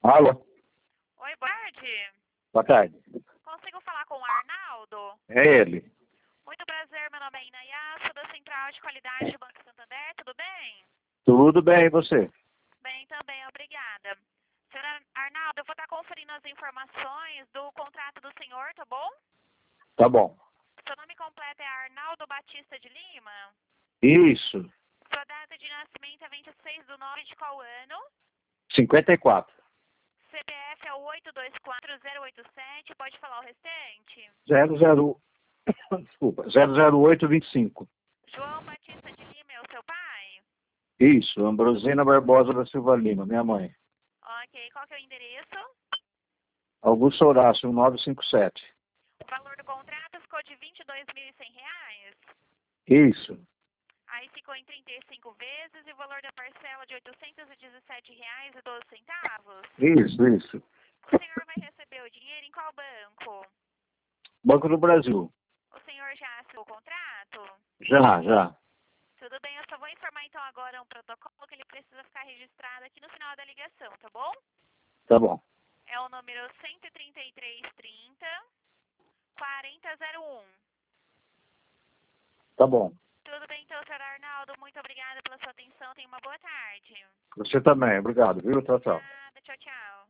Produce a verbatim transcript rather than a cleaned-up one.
Alô? Oi, boa tarde. Boa tarde. Consigo falar com o Arnaldo? É ele. Muito prazer, meu nome é Inayá, sou da Central de Qualidade do Banco Santander, tudo bem? Tudo bem, e você? Bem também, obrigada. Senhor Ar- Arnaldo, eu vou estar conferindo as informações do contrato do senhor, tá bom? Tá bom. Seu nome completo é Arnaldo Batista de Lima? Isso. Sua data de nascimento é vinte e seis de nove de qual ano? cinquenta e quatro. C P F é o oito dois quatro zero oito sete, pode falar o restante? zero zero. Desculpa. zero zero oito vinte e cinco. João Batista de Lima é o seu pai? Isso. Ambrosina Barbosa da Silva Lima, minha mãe. Ok, qual que é o endereço? Augusto Horácio, mil novecentos e cinquenta e sete. O valor do contrato ficou de vinte e dois mil e cem reais. Isso. Aí ficou em trinta e cinco vezes e o valor da parcela de oitocentos e dezessete reais e doze centavos. Isso, isso. O senhor vai receber o dinheiro em qual banco? Banco do Brasil. O senhor já assinou o contrato? Já, já. Tudo bem, eu só vou informar então agora um protocolo que ele precisa ficar registrado aqui no final da ligação, tá bom? Tá bom. É o número cento e trinta e três trinta, quarenta zero um. Tá bom. Tudo bem então, senhor Arnaldo, muito obrigada pela sua atenção, tenha uma boa tarde. Você também. Obrigado, viu? Tchau, tchau. Nada, tchau, tchau.